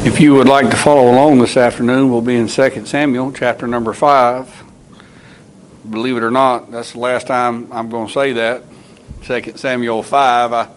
If you would like to follow along this afternoon, we'll be in 2 Samuel chapter number 5. Believe it or not, that's the last time I'm going to say that. 2 Samuel 5.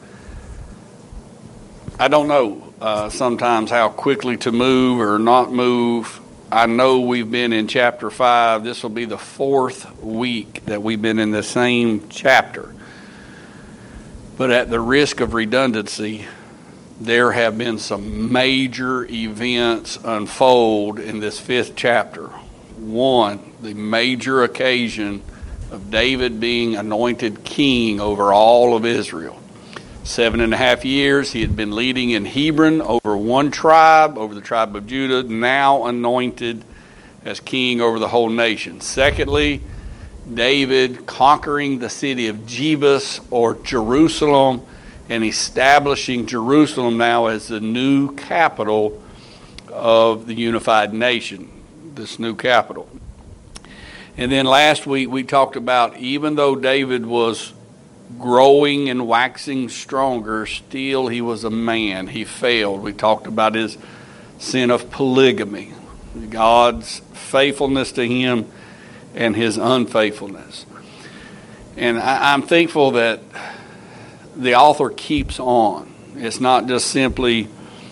I don't know sometimes how quickly to move or not move. I know we've been in chapter 5. This will be the 4th week that we've been in the same chapter. But at the risk of redundancy, there have been some major events unfold in this 5th chapter. One, the major occasion of David being anointed king over all of Israel. 7.5 years he had been leading in Hebron over one tribe, over the tribe of Judah, now anointed as king over the whole nation. Secondly, David conquering the city of Jebus or Jerusalem and establishing Jerusalem now as the new capital of the unified nation, this new capital. And then last week we talked about, even though David was growing and waxing stronger, still he was a man. He failed. We talked about his sin of polygamy, God's faithfulness to him and his unfaithfulness. And I'm thankful that the author keeps on. It's not just simply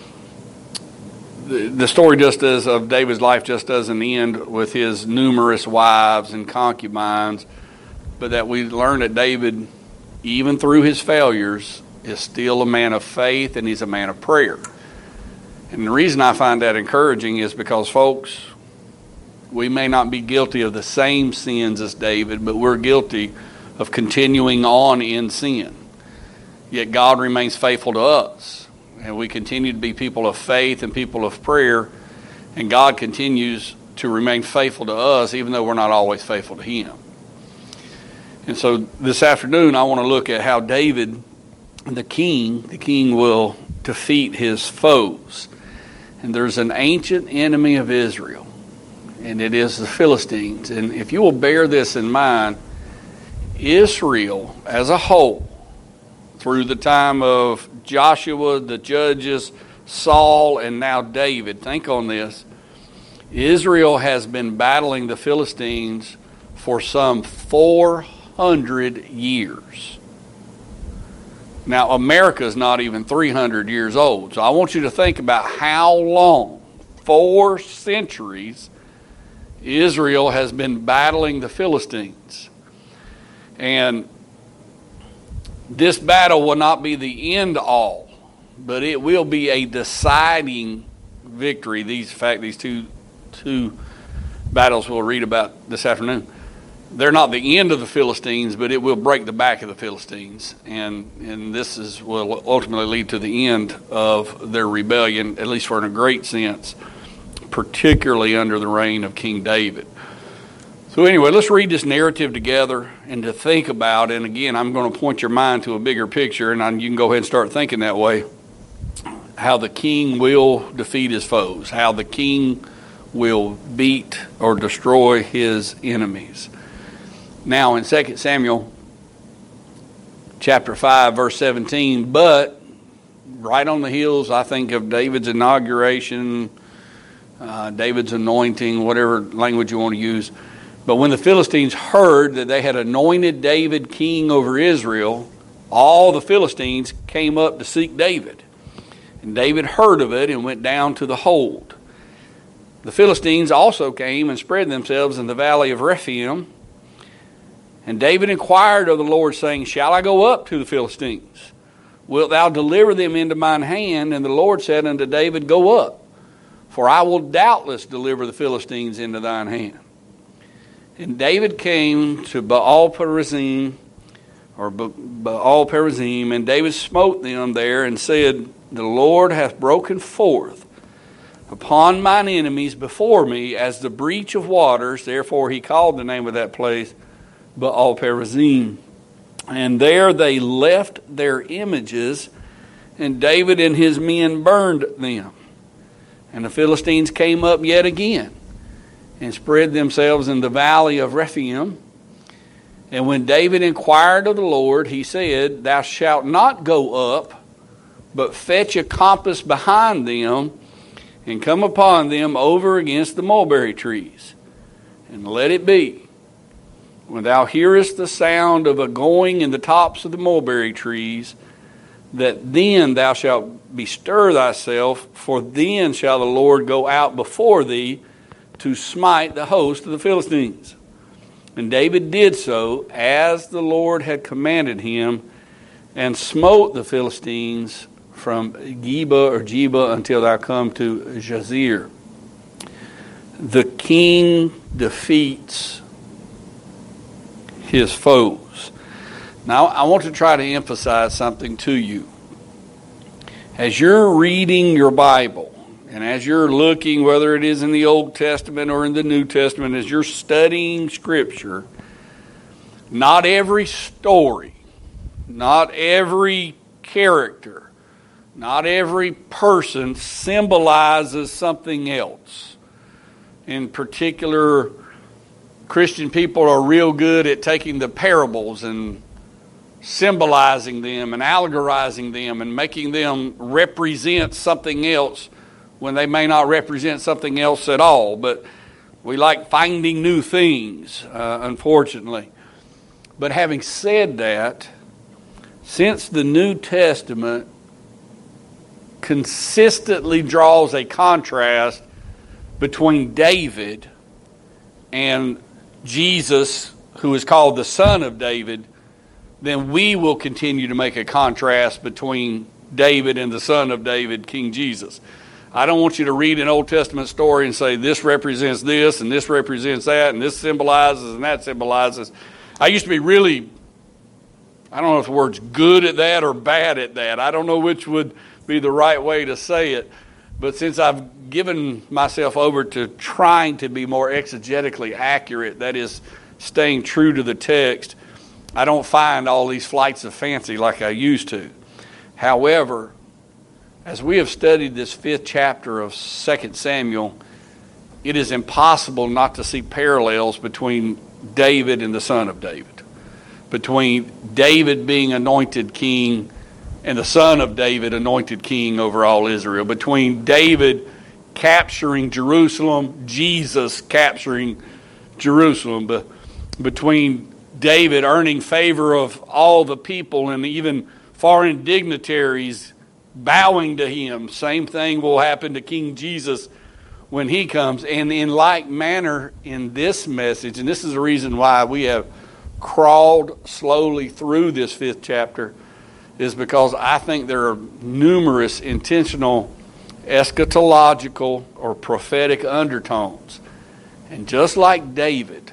the story just as of David's life just doesn't end with his numerous wives and concubines, but that we learn that David, even through his failures, is still a man of faith and he's a man of prayer. And the reason I find that encouraging is because, folks, we may not be guilty of the same sins as David, but we're guilty of continuing on in sin. Yet God remains faithful to us, and we continue to be people of faith and people of prayer, and God continues to remain faithful to us even though we're not always faithful to Him. And so this afternoon I want to look at how David, the king will defeat his foes. And there's an ancient enemy of Israel, and it is the Philistines. And if you will bear this in mind, Israel as a whole, through the time of Joshua, the judges, Saul, and now David. Think on this. Israel has been battling the Philistines for some 400 years. Now, America is not even 300 years old. So I want you to think about how long, 4 centuries, Israel has been battling the Philistines. And this battle will not be the end all, but it will be a deciding victory. These two battles we'll read about this afternoon, they're not the end of the Philistines, but it will break the back of the Philistines. And this will ultimately lead to the end of their rebellion, at least for in a great sense, particularly under the reign of King David. So anyway, let's read this narrative together and to think about, and again, I'm going to point your mind to a bigger picture, and you can go ahead and start thinking that way, how the king will defeat his foes, how the king will beat or destroy his enemies. Now in 2 Samuel chapter 5, verse 17, but right on the heels, I think, of David's inauguration, David's anointing, whatever language you want to use, but when the Philistines heard that they had anointed David king over Israel, all the Philistines came up to seek David. And David heard of it and went down to the hold. The Philistines also came and spread themselves in the valley of Rephaim. And David inquired of the Lord, saying, shall I go up to the Philistines? Wilt thou deliver them into mine hand? And the Lord said unto David, go up, for I will doubtless deliver the Philistines into thine hand. And David came to Baal-perazim, and David smote them there and said, the Lord hath broken forth upon mine enemies before me as the breach of waters. Therefore he called the name of that place Baal-perazim. And there they left their images, and David and his men burned them. And the Philistines came up yet again and spread themselves in the valley of Rephaim. And when David inquired of the Lord, he said, thou shalt not go up, but fetch a compass behind them, and come upon them over against the mulberry trees. And let it be, when thou hearest the sound of a going in the tops of the mulberry trees, that then thou shalt bestir thyself, for then shall the Lord go out before thee to smite the host of the Philistines. And David did so as the Lord had commanded him, and smote the Philistines from Geba until thou come to Jazer. The king defeats his foes. Now, I want to try to emphasize something to you. As you're reading your Bible, and as you're looking, whether it is in the Old Testament or in the New Testament, as you're studying Scripture, not every story, not every character, not every person symbolizes something else. In particular, Christian people are real good at taking the parables and symbolizing them and allegorizing them and making them represent something else when they may not represent something else at all. But we like finding new things, unfortunately. But having said that, since the New Testament consistently draws a contrast between David and Jesus, who is called the Son of David, then we will continue to make a contrast between David and the Son of David, King Jesus. I don't want you to read an Old Testament story and say this represents this and this represents that and this symbolizes and that symbolizes. I used to be really, I don't know if the word's good at that or bad at that. I don't know which would be the right way to say it. But since I've given myself over to trying to be more exegetically accurate, that is, staying true to the text, I don't find all these flights of fancy like I used to. However, as we have studied this 5th chapter of 2 Samuel, it is impossible not to see parallels between David and the Son of David, between David being anointed king and the Son of David anointed king over all Israel, between David capturing Jerusalem, Jesus capturing Jerusalem, between David earning favor of all the people and even foreign dignitaries bowing to him. Same thing will happen to King Jesus when he comes. And in like manner in this message, and this is the reason why we have crawled slowly through this 5th chapter, is because I think there are numerous intentional eschatological or prophetic undertones. And just like David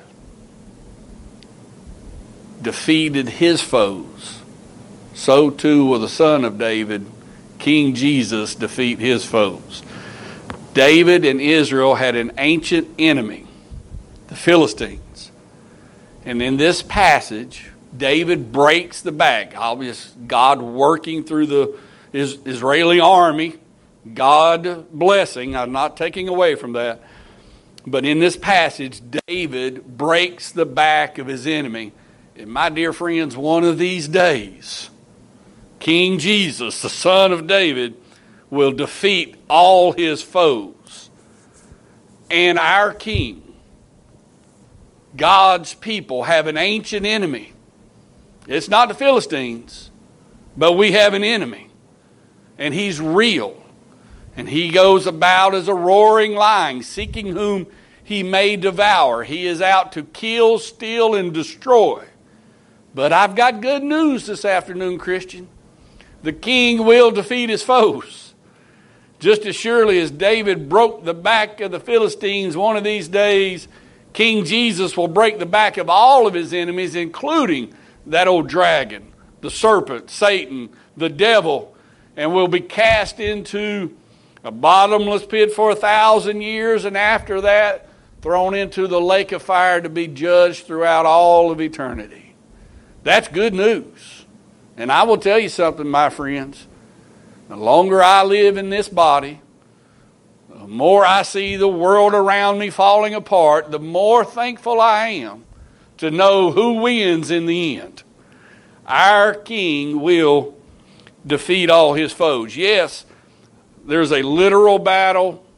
defeated his foes, so too will the Son of David, King Jesus, defeat his foes. David and Israel had an ancient enemy, the Philistines. And in this passage, David breaks the back. Obviously, God working through the Israeli army, God blessing. I'm not taking away from that. But in this passage, David breaks the back of his enemy. And my dear friends, one of these days, King Jesus, the Son of David, will defeat all his foes. And our King, God's people, have an ancient enemy. It's not the Philistines, but we have an enemy. And he's real. And he goes about as a roaring lion, seeking whom he may devour. He is out to kill, steal, and destroy. But I've got good news this afternoon, Christian. The king will defeat his foes. Just as surely as David broke the back of the Philistines, one of these days, King Jesus will break the back of all of his enemies, including that old dragon, the serpent, Satan, the devil, and will be cast into a bottomless pit for 1,000 years, and after that, thrown into the lake of fire to be judged throughout all of eternity. That's good news. And I will tell you something, my friends. The longer I live in this body, the more I see the world around me falling apart, the more thankful I am to know who wins in the end. Our King will defeat all his foes. Yes, there's a literal battle.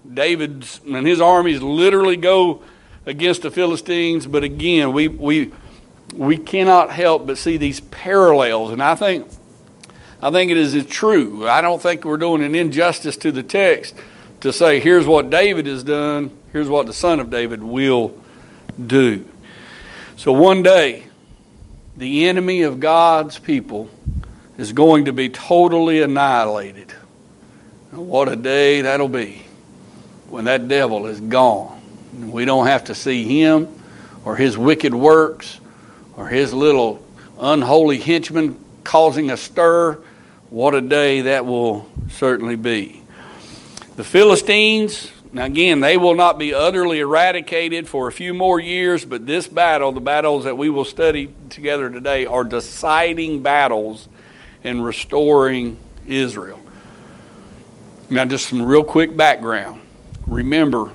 David's and his armies literally go against the Philistines. But again, we cannot help but see these parallels. And I think it is true. I don't think we're doing an injustice to the text to say, here's what David has done, here's what the son of David will do. So one day, the enemy of God's people is going to be totally annihilated. And what a day that'll be when that devil is gone. We don't have to see him or his wicked works or his little unholy henchmen causing a stir. What a day that will certainly be. The Philistines, now again, they will not be utterly eradicated for a few more years, but this battle, the battles that we will study together today, are deciding battles in restoring Israel. Now, just some real quick background. Remember,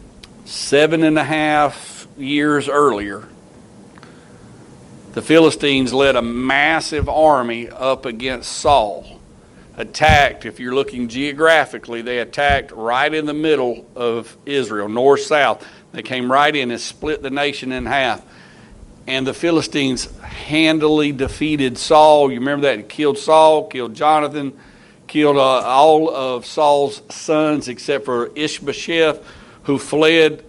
7.5 years earlier, the Philistines led a massive army up against Saul. Attacked, if you're looking geographically, they attacked right in the middle of Israel, north-south. They came right in and split the nation in half. And the Philistines handily defeated Saul. You remember that? It killed Saul, killed Jonathan, killed all of Saul's sons except for Ishbosheth, who fled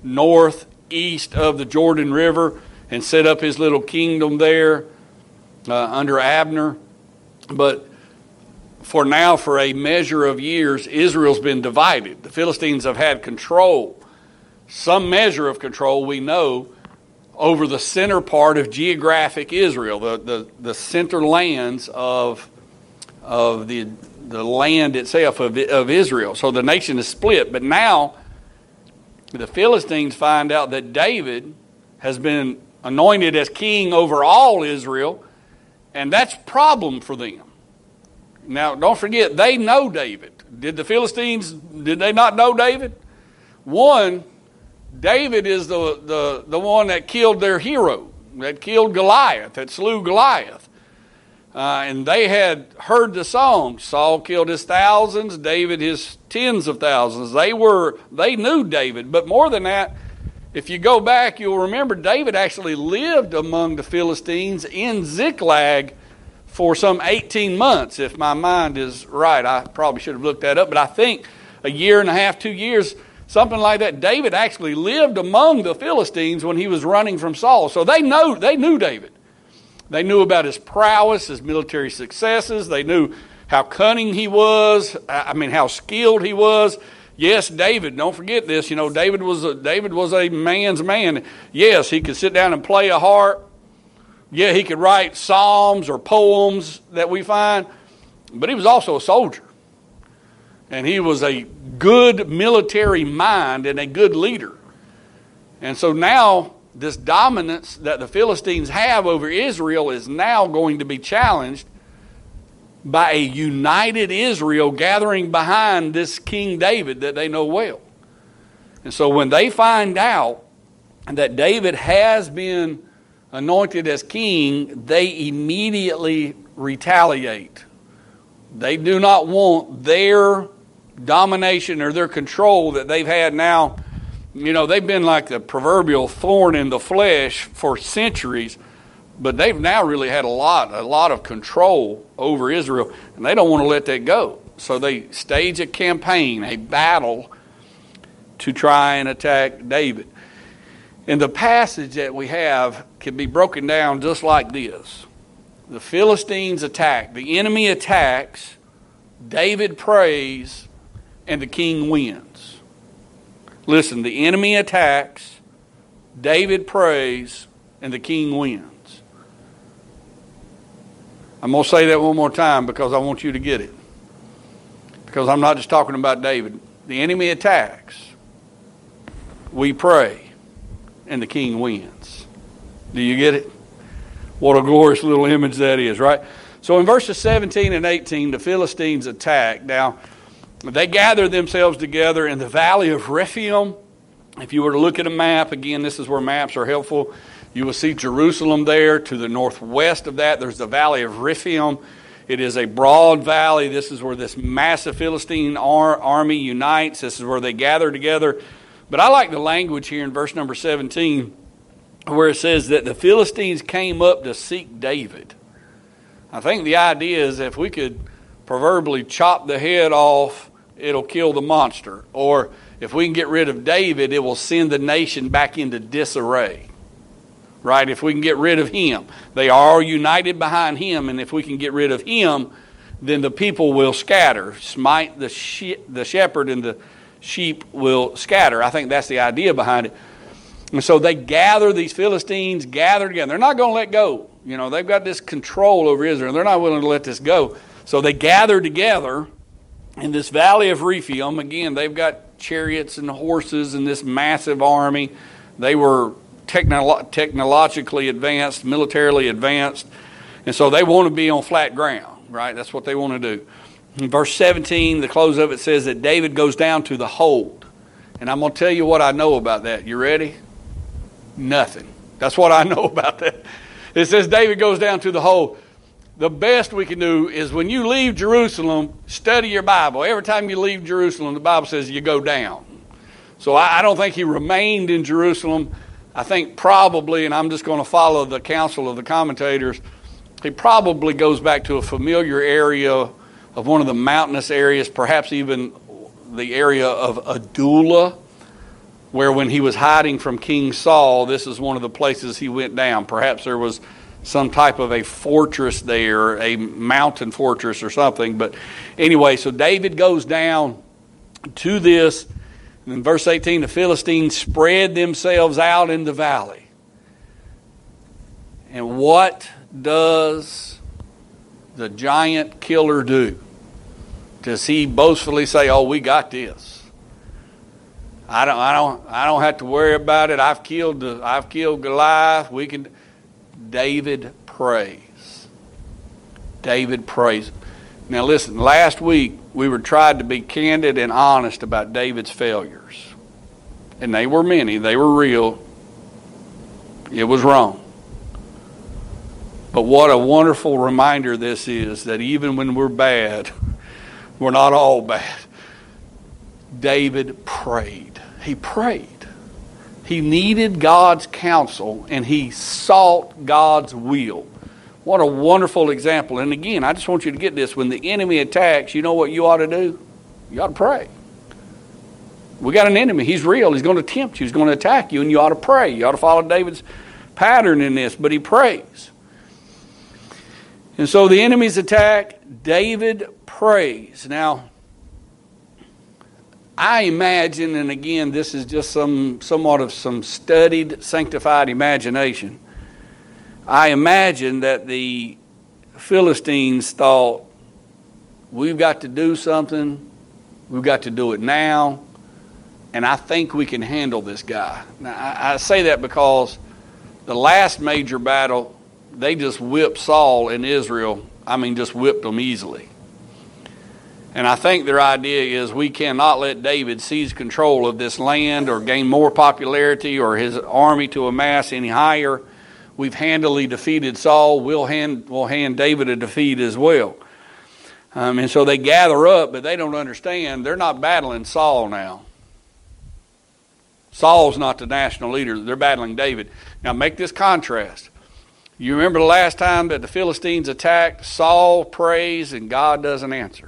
northeast of the Jordan River and set up his little kingdom there under Abner. But for now, for a measure of years, Israel's been divided. The Philistines have had control, some measure of control, we know, over the center part of geographic Israel, the center lands of the land itself of Israel. So the nation is split. But now the Philistines find out that David has been anointed as king over all Israel, and that's a problem for them. Now, don't forget, they know David. Did the Philistines, did they not know David? One, David is the one that killed their hero, that killed Goliath, that slew Goliath. And they had heard the song, Saul killed his thousands, David his tens of thousands. They knew David. But more than that, if you go back, you'll remember David actually lived among the Philistines in Ziklag for some 18 months, if my mind is right. I probably should have looked that up, but I think a year and a half, 2 years, something like that. David actually lived among the Philistines when he was running from Saul. So they knew David. They knew about his prowess, his military successes. They knew how cunning he was. How skilled he was. Yes, David, don't forget this. You know, David was a man's man. Yes, he could sit down and play a harp. Yeah, he could write psalms or poems that we find, but he was also a soldier. And he was a good military mind and a good leader. And so now this dominance that the Philistines have over Israel is now going to be challenged by a united Israel gathering behind this King David that they know well. And so when they find out that David has been anointed as king, they immediately retaliate. They do not want their domination or their control that they've had now. You know, they've been like the proverbial thorn in the flesh for centuries, but they've now really had a lot of control over Israel, and they don't want to let that go. So they stage a campaign, a battle, to try and attack David. And the passage that we have can be broken down just like this. The Philistines attack. The enemy attacks. David prays. And the king wins. Listen, the enemy attacks. David prays. And the king wins. I'm going to say that one more time because I want you to get it. Because I'm not just talking about David. The enemy attacks. We pray. And the king wins. Do you get it? What a glorious little image that is, right? So in verses 17 and 18, the Philistines attack. Now, they gather themselves together in the valley of Rephaim. If you were to look at a map, again, this is where maps are helpful. You will see Jerusalem there. To the northwest of that, there's the valley of Rephaim. It is a broad valley. This is where this massive Philistine army unites. This is where they gather together. But I like the language here in verse number 17 where it says that the Philistines came up to seek David. I think the idea is if we could proverbially chop the head off, it'll kill the monster. Or if we can get rid of David, it will send the nation back into disarray. Right? If we can get rid of him. They are united behind him, and if we can get rid of him, then the people will scatter. Smite the shepherd and the sheep will scatter. I think that's the idea behind it. And so they gather, these Philistines gather together. They're not going to let go. You know, they've got this control over Israel. They're not willing to let this go. So they gather together in this valley of Rephaim. Again, they've got chariots and horses and this massive army. They were technologically advanced, militarily advanced. And so they want to be on flat ground, right? That's what they want to do. In verse 17, the close of it says that David goes down to the hold. And I'm going to tell you what I know about that. You ready? Nothing. That's what I know about that. It says David goes down to the hold. The best we can do is when you leave Jerusalem, study your Bible. Every time you leave Jerusalem, the Bible says you go down. So I don't think he remained in Jerusalem. I think probably, and I'm just going to follow the counsel of the commentators, he probably goes back to a familiar area of one of the mountainous areas, perhaps even the area of Adullam, where when he was hiding from King Saul, this is one of the places he went down. Perhaps there was some type of a fortress there, a mountain fortress or something. But anyway, so David goes down to this. And in verse 18, the Philistines spread themselves out in the valley. And what does the giant killer do? Does he boastfully say, "Oh, we got this. I don't have to worry about it. I've killed Goliath. We can." David prays. David prays. Now listen, last week we were tried to be candid and honest about David's failures. And they were many. They were real. It was wrong. But what a wonderful reminder this is, that even when we're bad, we're not all bad. David prayed. He prayed. He needed God's counsel, and he sought God's will. What a wonderful example. And again, I just want you to get this. When the enemy attacks, you know what you ought to do? You ought to pray. We got an enemy. He's real. He's going to tempt you. He's going to attack you, and you ought to pray. You ought to follow David's pattern in this, but he prays. And so the enemy's attack, David prays. Now, I imagine, and again, this is just somewhat of some studied, sanctified imagination. I imagine that the Philistines thought, we've got to do something. We've got to do it now. And I think we can handle this guy. Now, I say that because the last major battle, they just whipped Saul in Israel. I mean, just whipped them easily. And I think their idea is we cannot let David seize control of this land or gain more popularity or his army to amass any higher. We've handily defeated Saul. We'll hand David a defeat as well. And so they gather up, but they don't understand. They're not battling Saul now. Saul's not the national leader. They're battling David. Now make this contrast. You remember the last time that the Philistines attacked? Saul prays and God doesn't answer.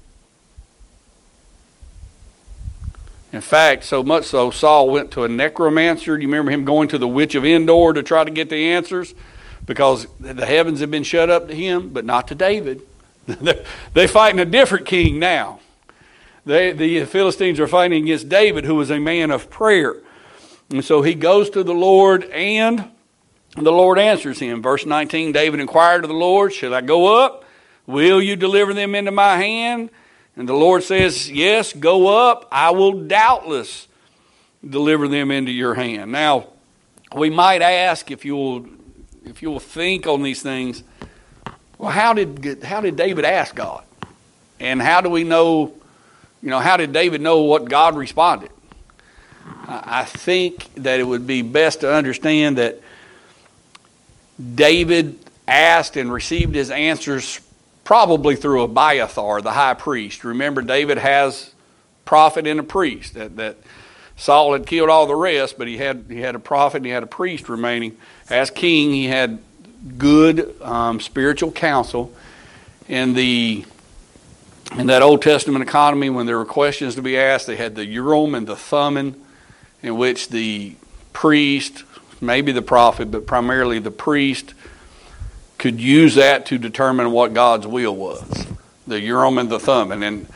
In fact, so much so, Saul went to a necromancer. Do you remember him going to the witch of Endor to try to get the answers? Because the heavens had been shut up to him, but not to David. They're fighting a different king now. The Philistines are fighting against David, who was a man of prayer. And so he goes to the Lord, and the Lord answers him. Verse 19, David inquired of the Lord, "Should I go up? Will you deliver them into my hand?" And the Lord says, "Yes, go up. I will doubtless deliver them into your hand." Now, we might ask, if you will think on these things, well, how did David ask God? And how do we know, how did David know what God responded? I think that it would be best to understand that David asked and received his answers probably through Abiathar, the high priest. Remember, David has prophet and a priest. That Saul had killed all the rest, but he had a prophet and he had a priest remaining. As king, he had good spiritual counsel. In that Old Testament economy, when there were questions to be asked, they had the Urim and the Thummim, in which the priest, maybe the prophet, but primarily the priest, could use that to determine what God's will was. The Urim and the Thummim. And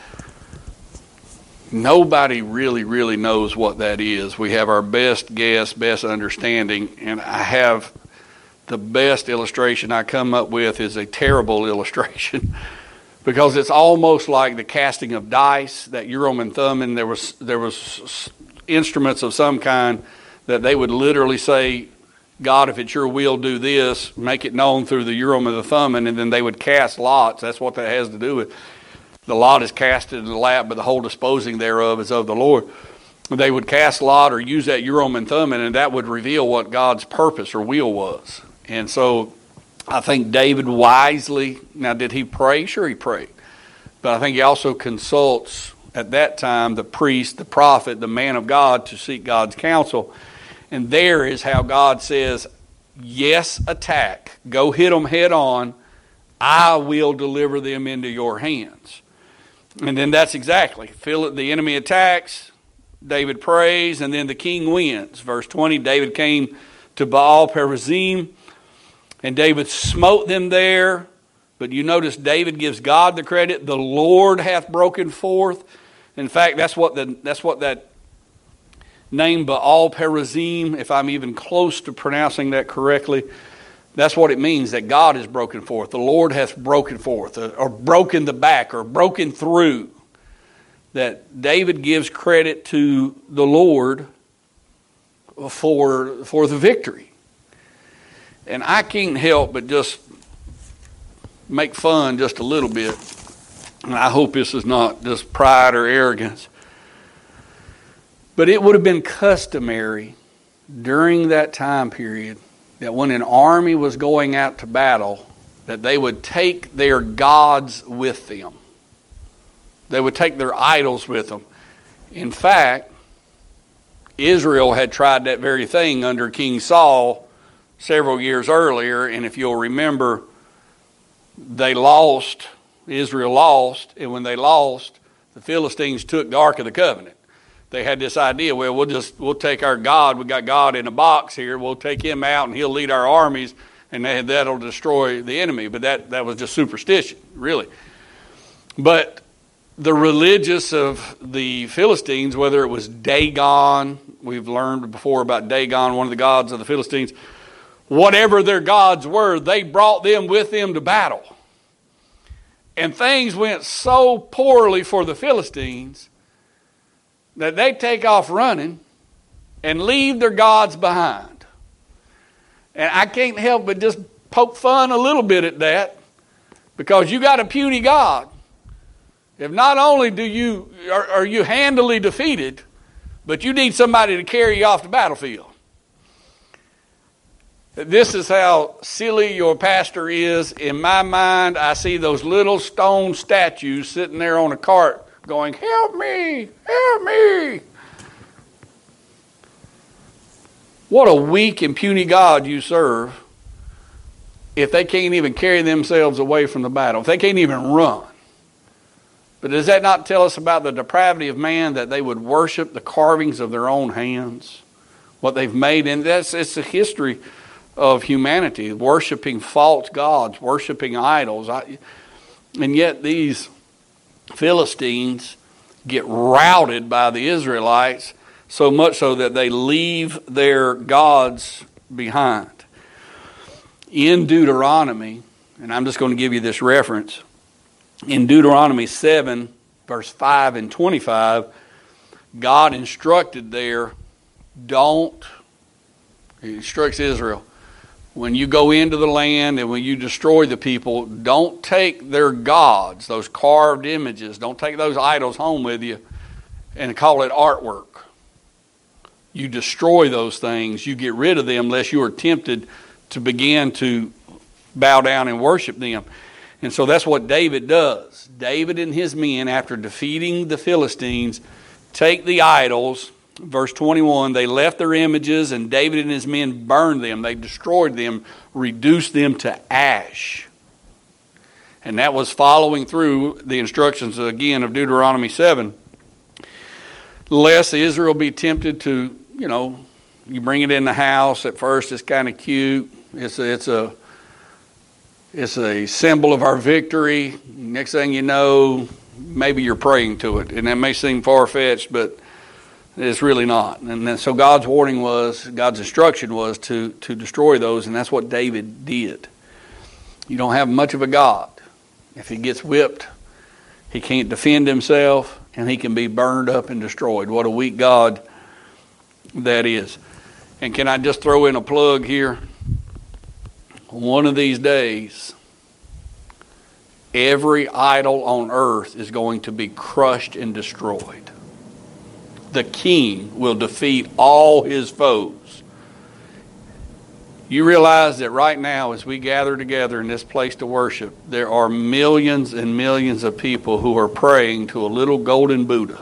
nobody really knows what that is. We have our best guess, best understanding, and I have the best illustration I come up with is a terrible illustration because it's almost like the casting of dice. That Urim and Thummim, there was instruments of some kind that they would literally say, God, if it's your will, do this, make it known through the Urim and the Thummim, and then they would cast lots. That's what that has to do with. The lot is cast in the lap, but the whole disposing thereof is of the Lord. They would cast lot or use that Urim and Thummim, and that would reveal what God's purpose or will was. And so I think David wisely, now did he pray? Sure he prayed. But I think he also consults at that time the priest, the prophet, the man of God to seek God's counsel. And there is how God says, yes, attack. Go hit them head on. I will deliver them into your hands. And then that's exactly. The enemy attacks, David prays, and then the king wins. Verse 20, David came to Baal Perazim, and David smote them there. But you notice David gives God the credit. The Lord hath broken forth. In fact, that's what that name Baal Perazim, if I'm even close to pronouncing that correctly, that's what it means, that God has broken forth. The Lord hath broken forth, or broken the back, or broken through. That David gives credit to the Lord for the victory. And I can't help but just make fun just a little bit. And I hope this is not just pride or arrogance. But it would have been customary during that time period that when an army was going out to battle, that they would take their gods with them. They would take their idols with them. In fact, Israel had tried that very thing under King Saul several years earlier, and if you'll remember, they lost, Israel lost, and when they lost, the Philistines took the Ark of the Covenant. They had this idea, well, we'll take our God, we got God in a box here, we'll take him out and he'll lead our armies, and that'll destroy the enemy. But that was just superstition, really. But the religious of the Philistines, whether it was Dagon, we've learned before about Dagon, one of the gods of the Philistines, whatever their gods were, they brought them with them to battle. And things went so poorly for the Philistines that they take off running and leave their gods behind. And I can't help but just poke fun a little bit at that, because you got a puny God. If not only are you handily defeated, but you need somebody to carry you off the battlefield. This is how silly your pastor is. In my mind, I see those little stone statues sitting there on a cart going, help me, help me. What a weak and puny God you serve if they can't even carry themselves away from the battle, if they can't even run. But does that not tell us about the depravity of man, that they would worship the carvings of their own hands, what they've made? And it's the history of humanity, worshiping false gods, worshiping idols. And yet these Philistines get routed by the Israelites, so much so that they leave their gods behind. In Deuteronomy, and I'm just going to give you this reference, in Deuteronomy 7, verse 5 and 25, God instructed there, he instructs Israel, when you go into the land and when you destroy the people, don't take their gods, those carved images, don't take those idols home with you and call it artwork. You destroy those things, you get rid of them, lest you are tempted to begin to bow down and worship them. And so that's what David does. David and his men, after defeating the Philistines, take the idols. Verse 21, they left their images, and David and his men burned them. They destroyed them, reduced them to ash. And that was following through the instructions, again, of Deuteronomy 7. Lest Israel be tempted to, you bring it in the house. At first it's kind of cute. It's a symbol of our victory. Next thing you know, maybe you're praying to it. And that may seem far-fetched, but it's really not. And then, so God's instruction was to destroy those, and that's what David did. You don't have much of a God. If he gets whipped, he can't defend himself, and he can be burned up and destroyed. What a weak God that is. And can I just throw in a plug here? One of these days, every idol on earth is going to be crushed and destroyed. The king will defeat all his foes. You realize that right now, as we gather together in this place to worship, there are millions and millions of people who are praying to a little golden Buddha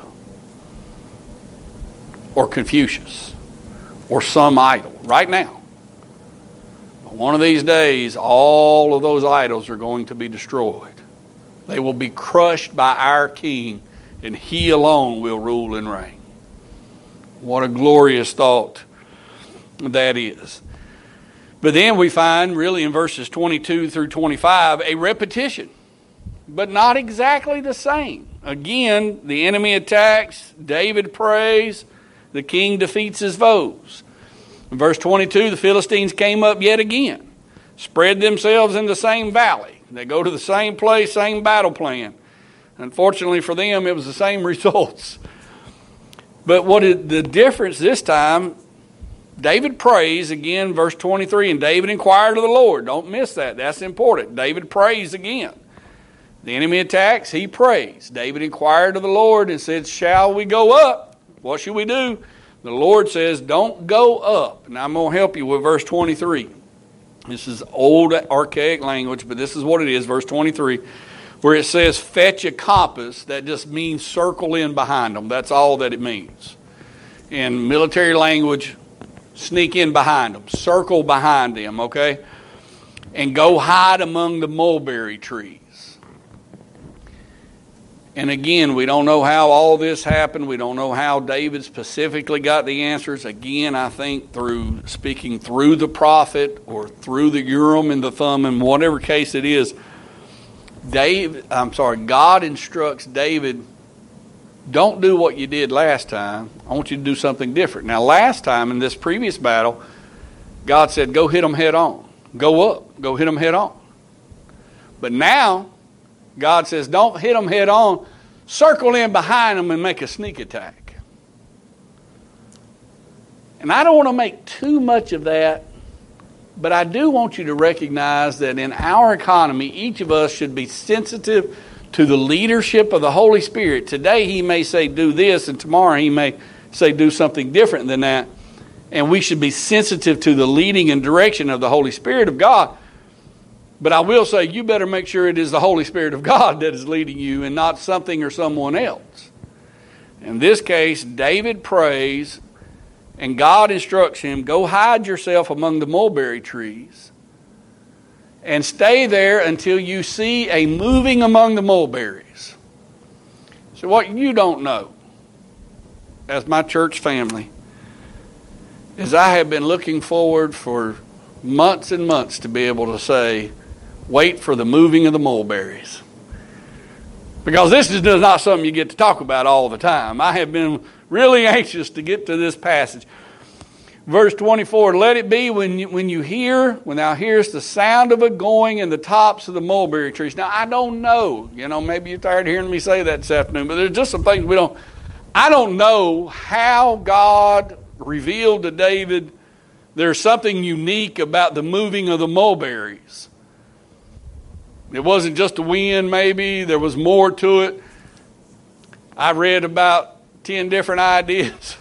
or Confucius or some idol right now. One of these days, all of those idols are going to be destroyed. They will be crushed by our King, and He alone will rule and reign. What a glorious thought that is. But then we find, really in verses 22 through 25, a repetition, but not exactly the same. Again, the enemy attacks, David prays, the king defeats his foes. In verse 22, the Philistines came up yet again, spread themselves in the same valley. They go to the same place, same battle plan. Unfortunately for them, it was the same results. But what is the difference this time? David prays, again, verse 23, and David inquired of the Lord. Don't miss that. That's important. David prays again. The enemy attacks, he prays. David inquired of the Lord and said, shall we go up? What should we do? The Lord says, don't go up. Now I'm going to help you with verse 23. This is old archaic language, but this is what it is, verse 23, where it says, fetch a compass. That just means circle in behind them. That's all that it means. In military language, sneak in behind them, circle behind them, okay? And go hide among the mulberry trees. And again, we don't know how all this happened. We don't know how David specifically got the answers. Again, I think through speaking through the prophet or through the Urim and the Thummim, whatever case it is, God instructs David, don't do what you did last time. I want you to do something different. Now, last time in this previous battle, God said, go hit them head on. Go up. Go hit them head on. But now, God says, don't hit them head on. Circle in behind them and make a sneak attack. And I don't want to make too much of that, but I do want you to recognize that in our economy, each of us should be sensitive to the leadership of the Holy Spirit. Today He may say do this, and tomorrow He may say do something different than that. And we should be sensitive to the leading and direction of the Holy Spirit of God. But I will say you better make sure it is the Holy Spirit of God that is leading you and not something or someone else. In this case, David prays and God instructs him, go hide yourself among the mulberry trees and stay there until you see a moving among the mulberries. So what you don't know, as my church family, is I have been looking forward for months and months to be able to say, wait for the moving of the mulberries. Because this is not something you get to talk about all the time. I have been really anxious to get to this passage. Verse 24, let it be when thou hearest the sound of a going in the tops of the mulberry trees. Now, I don't know. Maybe you're tired of hearing me say that this afternoon, but there's just some things I don't know how God revealed to David there's something unique about the moving of the mulberries. It wasn't just a wind, maybe. There was more to it. I read about 10 different ideas.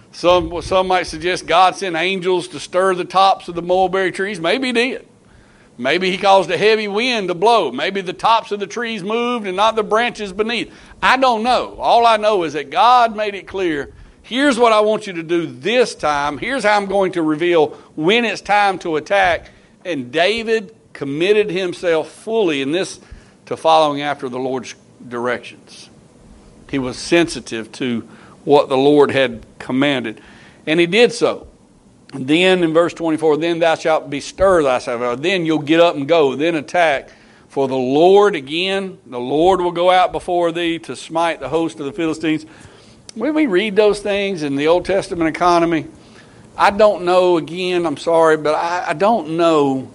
Some might suggest God sent angels to stir the tops of the mulberry trees. Maybe He did. Maybe he caused a heavy wind to blow. Maybe the tops of the trees moved and not the branches beneath. I don't know. All I know is that God made it clear, here's what I want you to do this time. Here's how I'm going to reveal when it's time to attack. And David committed himself fully in this to following after the Lord's directions. He was sensitive to what the Lord had commanded. And he did so. And then in verse 24, then thou shalt bestir thyself. Then you'll get up and go. Then attack. For the Lord, again, the Lord will go out before thee to smite the host of the Philistines. When we read those things in the Old Testament economy, I don't know, again, I'm sorry, but I don't know.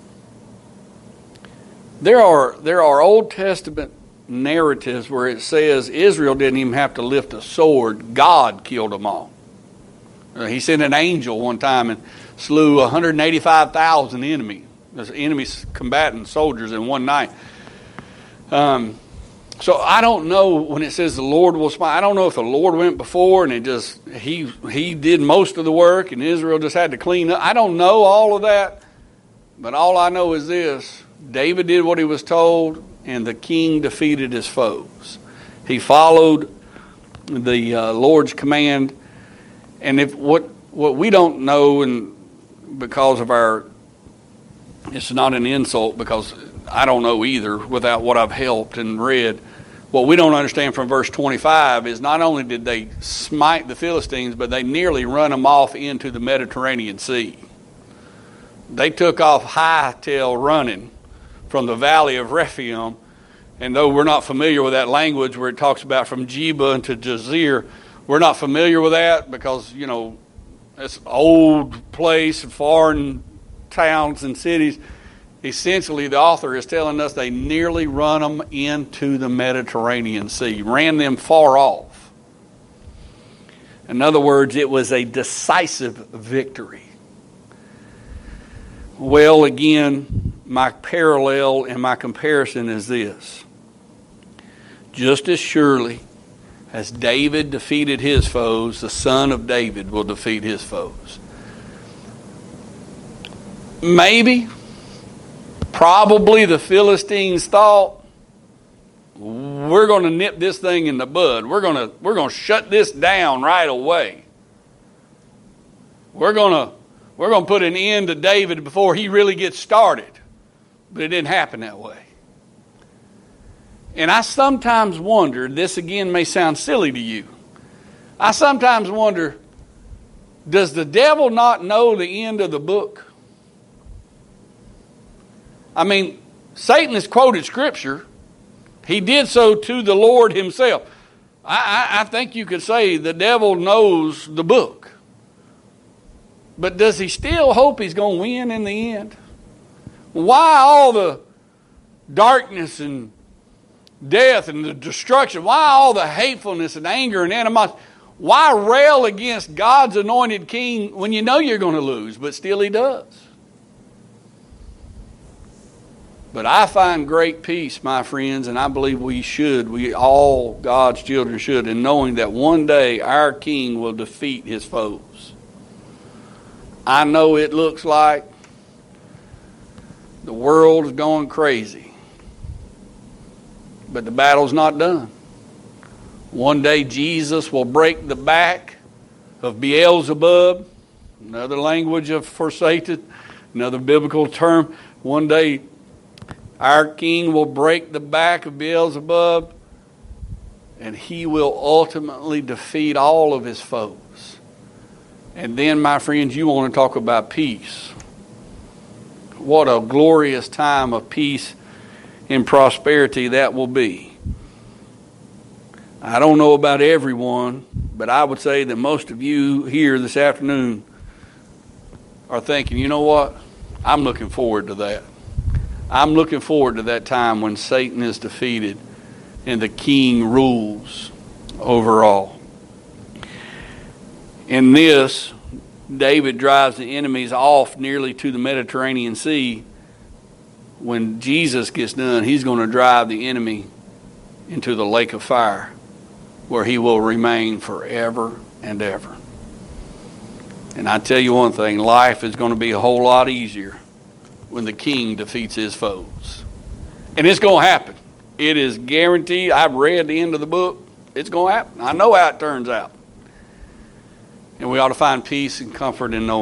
There are Old Testament narratives where it says Israel didn't even have to lift a sword. God killed them all. He sent an angel one time and slew 185,000 enemies combatant soldiers in one night. So I don't know when it says the Lord will smite. I don't know if the Lord went before and he did most of the work and Israel just had to clean up. I don't know all of that, but all I know is this: David did what he was told, and the king defeated his foes. He followed the Lord's command. And if what we don't know, and because of it's not an insult, because I don't know either without what I've helped and read. What we don't understand from verse 25 is not only did they smite the Philistines, but they nearly run them off into the Mediterranean Sea. They took off hightail running from the valley of Rephaim. And though we're not familiar with that language where it talks about from Jeba into Jazer, we're not familiar with that because, it's an old place, foreign towns and cities. Essentially, the author is telling us they nearly run them into the Mediterranean Sea, ran them far off. In other words, it was a decisive victory. Well, again, my parallel and my comparison is this. Just as surely as David defeated his foes, the son of David will defeat his foes. Probably the Philistines thought, we're going to nip this thing in the bud. We're going to shut this down right away. We're going to put an end to David before he really gets started. But it didn't happen that way. And I sometimes wonder, this again may sound silly to you, I sometimes wonder, does the devil not know the end of the book? I mean, Satan has quoted Scripture. He did so to the Lord himself. I think you could say the devil knows the book. But does he still hope he's going to win in the end? Why all the darkness and death and the destruction? Why all the hatefulness and anger and animosity? Why rail against God's anointed king when you know you're going to lose, but still he does? But I find great peace, my friends, and I believe we all, God's children should, in knowing that one day our king will defeat his foes. I know it looks like the world is going crazy. But the battle's not done. One day Jesus will break the back of Beelzebub, another language for Satan, another biblical term. One day our king will break the back of Beelzebub, and he will ultimately defeat all of his foes. And then, my friends, you want to talk about peace. What a glorious time of peace and prosperity that will be. I don't know about everyone, but I would say that most of you here this afternoon are thinking, you know what? I'm looking forward to that. I'm looking forward to that time when Satan is defeated and the king rules over all. In this, David drives the enemies off nearly to the Mediterranean Sea. When Jesus gets done, he's going to drive the enemy into the lake of fire, where he will remain forever and ever. And I tell you one thing, life is going to be a whole lot easier when the king defeats his foes. And it's going to happen. It is guaranteed. I've read the end of the book. It's going to happen. I know how it turns out. And we ought to find peace and comfort in knowing